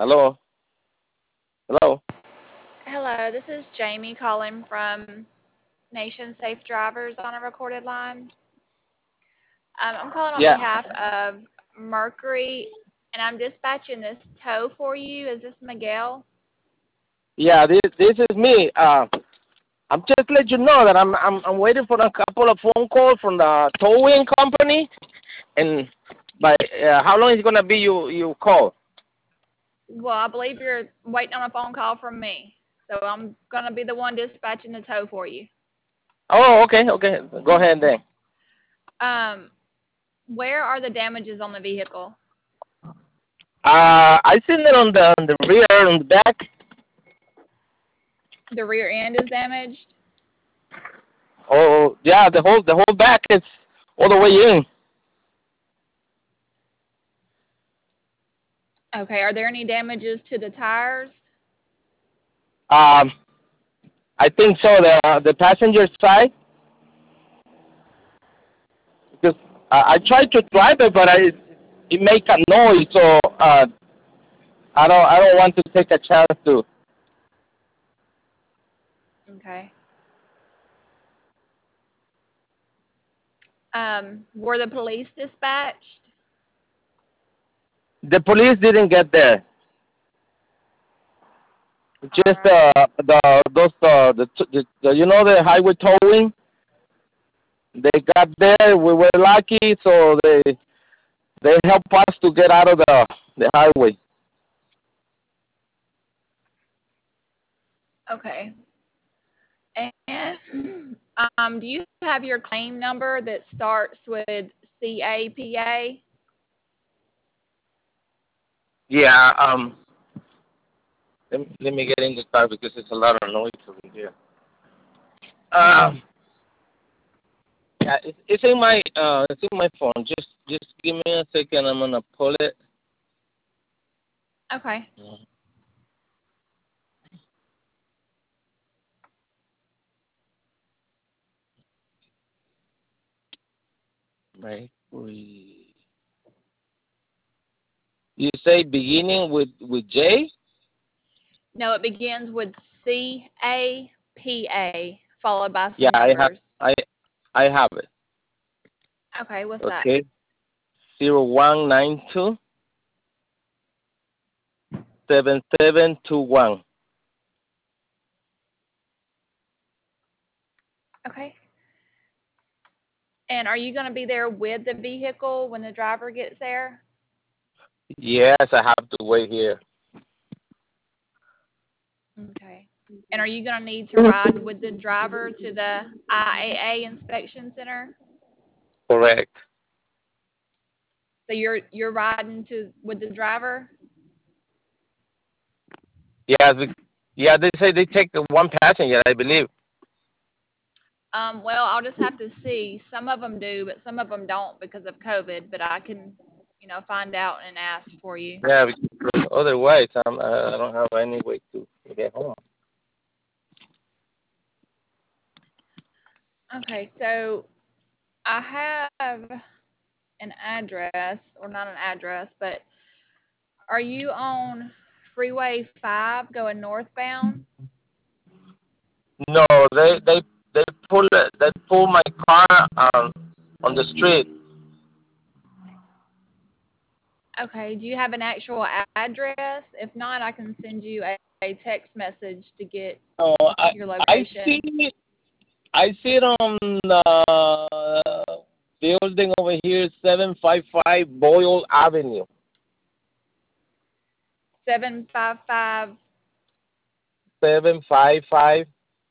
Hello? Hello? Hello, this is Jamie calling from Nation Safe Drivers on a recorded line. I'm calling on Yeah. behalf of Mercury, and I'm dispatching this tow for you. Is this Miguel? Yeah, this is me. I'm just let you know that I'm waiting for a couple of phone calls from the towing company, and by how long is it gonna be you call? Well, I believe you're waiting on a phone call from me, so I'm gonna be the one dispatching the tow for you. Oh, okay, okay. Go ahead then. Um, where are the damages on the vehicle? I seen it on the rear on the back. The rear end is damaged. Oh yeah, the whole back is all the way in. Okay, are there any damages to the tires? Um, I think so. The passenger side because I tried to drive it, but it make a noise, so I don't want to take a chance to. Okay. Were the police dispatched? The police didn't get there. All Just right. the those the the highway towing. They got there. We were lucky, so they helped us to get out of the highway. Okay. And do you have your claim number that starts with CAPA? Yeah. Let me get in the car because it's a lot of noise over here. Um. Yeah, it's in my phone. Just give me a second. I'm gonna pull it. Okay. Right. You say beginning with J? No, it begins with CAPA followed by Yeah, some numbers. I have it. Okay, what's that? Okay. 0192 7721. Okay. And are you going to be there with the vehicle when the driver gets there? Yes, I have to wait here. Okay. And are you going to need to ride with the driver to the IAA inspection center? Correct. So you're riding to with the driver? Yeah, yeah. They say they take the one passenger, I believe. Well, I'll just have to see. Some of them do, but some of them don't because of COVID. But I can, find out and ask for you. Yeah, because otherwise I don't have any way to get home. Okay, so I have an address, or not an address, but are you on Freeway 5 going northbound? No, they pull my car on the street. Okay, do you have an actual address? If not, I can send you a text message to get No, your I location. see I see it on the building over here, 755 Boyle Avenue. 755. 755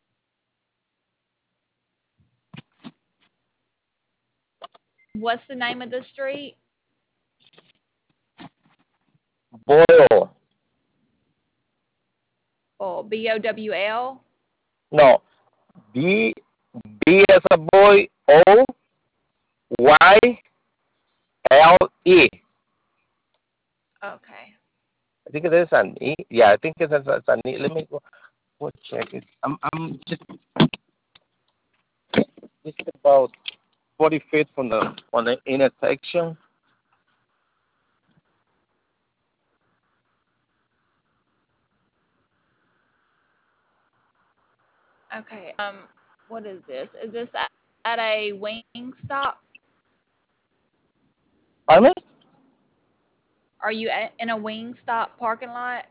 What's the name of the street? Boyle. Oh, Bowl. No, B B as a boy, O Y L E. Okay. I think it is an E. Yeah, I think it's an E. Let me go check it. I'm just about 40 feet from the on the intersection. Okay. What is this? Is this at a wing stop? Pardon me? Are you in a wing stop parking lot?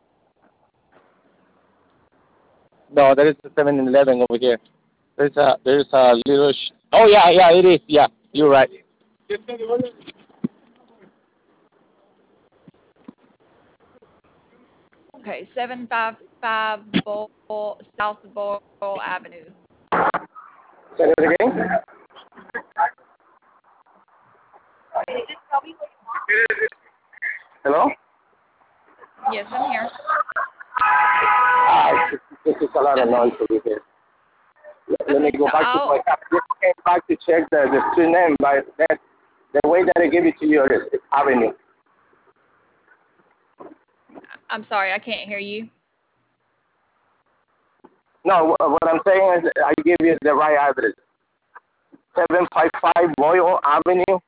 No, there is a 7-Eleven over here. There's a little. Oh yeah, it is. Yeah, you're right. Okay, 755 South Boyle Avenue. Say it again. Hello. Yes, I'm here. This is a lot of Okay. noise over here. Let me Okay, go so back to I'll my car. Just came back to check the street name, but that the way that I give it to you is Avenue. I'm sorry, I can't hear you. No, what I'm saying is I give you the right address. 755 Boyle Avenue.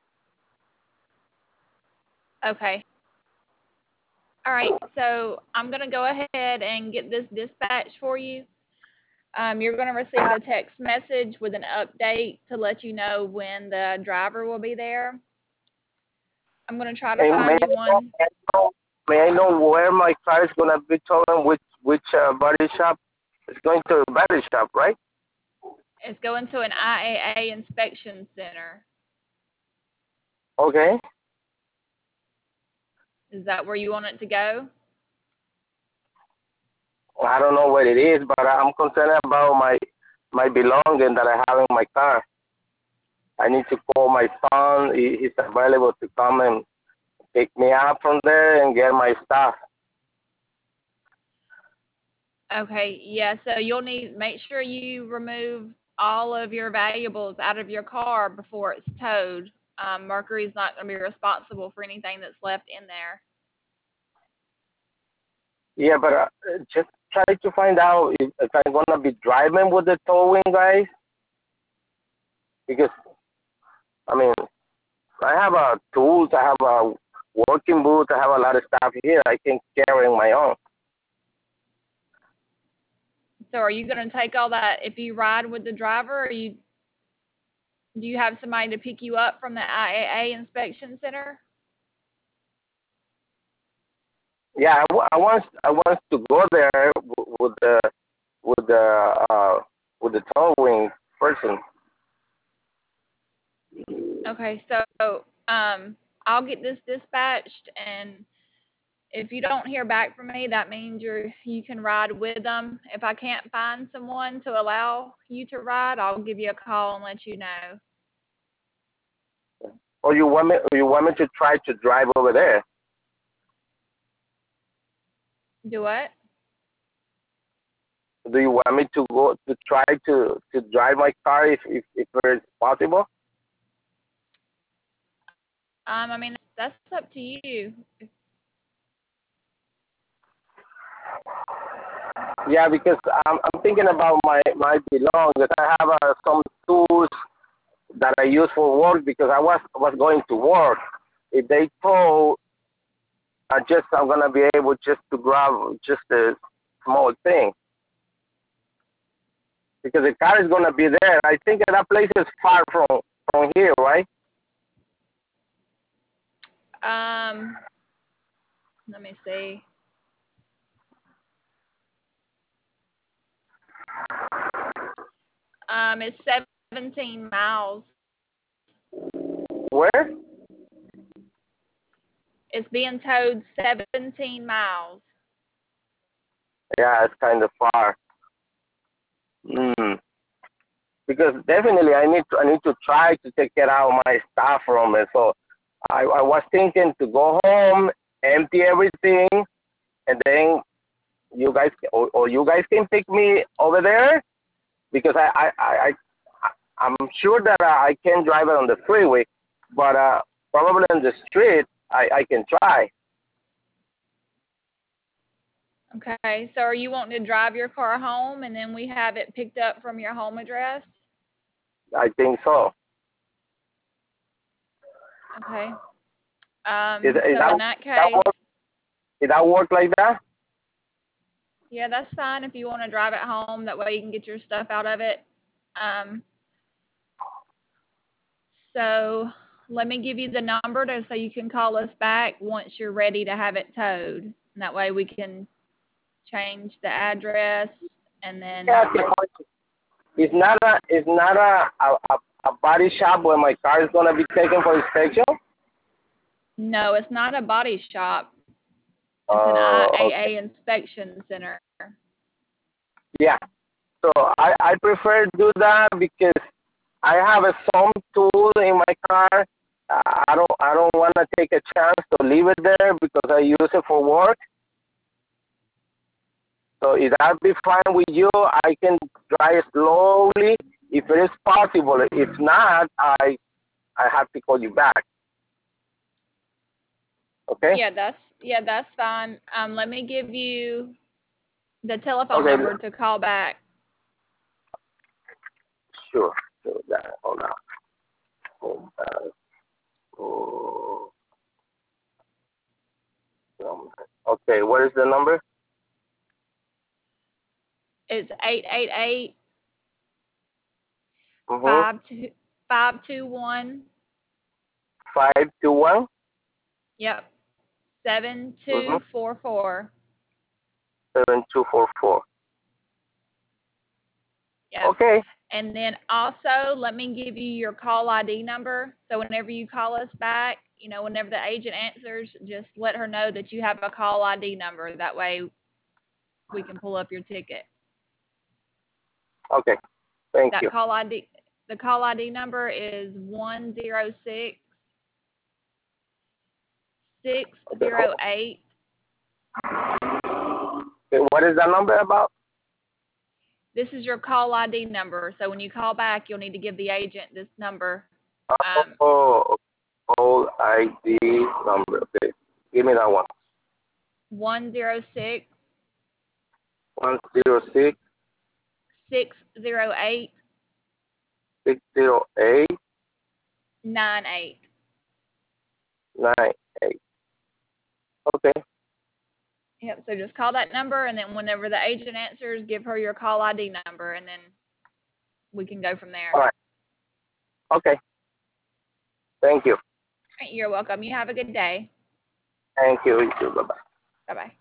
Okay. All right, so I'm going to go ahead and get this dispatch for you. You're going to receive a text message with an update to let you know when the driver will be there. I'm going to try to May, may, find you I know, one. may I know where my car is going to be towing, which body shop? It's going to a body shop, right? It's going to an IAA inspection center. Okay. Is that where you want it to go? I don't know what it is, but I'm concerned about my belonging that I have in my car. I need to call my son. He's available to come and pick me up from there and get my stuff. Okay, yeah, so you'll need make sure you remove all of your valuables out of your car before it's towed. Mercury's not going to be responsible for anything that's left in there. Yeah, but just try to find out if I'm gonna be driving with the towing guys, because I mean I have tools, I have a working booth, I have a lot of stuff here. I can carry on my own. So are you going to take all that if you ride with the driver, or do you have somebody to pick you up from the IAA inspection center? Yeah, I want to go there with the uh, with the towing person. Okay, so I'll get this dispatched, and if you don't hear back from me, that means you can ride with them. If I can't find someone to allow you to ride, I'll give you a call and let you know. Or you want me to try to drive over there? Do what? Do you want me to go to try to drive my car if it's possible? I mean, that's up to you. Yeah, because I'm thinking about my belongings. I have some tools that I use for work because I was going to work. If they tow, I'm gonna be able just to grab just a small thing because the car is gonna be there. I think that place is far from here, right? Um, Let me see. It's 17 miles. Where? It's being towed 17 miles. Yeah, it's kind of far. Mm. Because definitely I need to try to take care of my stuff from it. So I was thinking to go home, empty everything, and then you guys or you guys can pick me over there because I'm sure that I can drive it on the freeway, but probably on the street I can try. Okay, so are you wanting to drive your car home and then we have it picked up from your home address? I think so. Okay. Is So in that that case, work? Did that work like that? Yeah, that's fine if you want to drive it home. That way you can get your stuff out of it. So let me give you the number so you can call us back once you're ready to have it towed. And that way we can change the address and then. Yeah, it's not a body shop where my car is gonna be taken for inspection. No, it's not a body shop. It's an IAA inspection center. Yeah. So I prefer to do that because I have some tool in my car. I don't want to take a chance to leave it there because I use it for work. So if that be fine with you, I can drive slowly if it is possible. If not, I have to call you back. Okay? Yeah, that's fine. Let me give you the telephone number to call back. Sure. So that, hold on. Oh. Okay, what is the number? It's 888 Mm-hmm. 521. 521. Yep. Mm-hmm. 7244. 7244. Yep. Okay. And then also, let me give you your call ID number. So whenever you call us back, whenever the agent answers, just let her know that you have a call ID number. That way we can pull up your ticket. Okay. Thank you. The call ID number is 106 608. Okay, what is that number about? This is your call ID number. So when you call back, you'll need to give the agent this number. Call ID number. Okay. Give me that one. 106 106 608 608 98. 98. Okay. Yep, so just call that number, and then whenever the agent answers, give her your call ID number, and then we can go from there. All right. Okay. Thank you. You're welcome. You have a good day. Thank you. You too. Bye-bye. Bye-bye.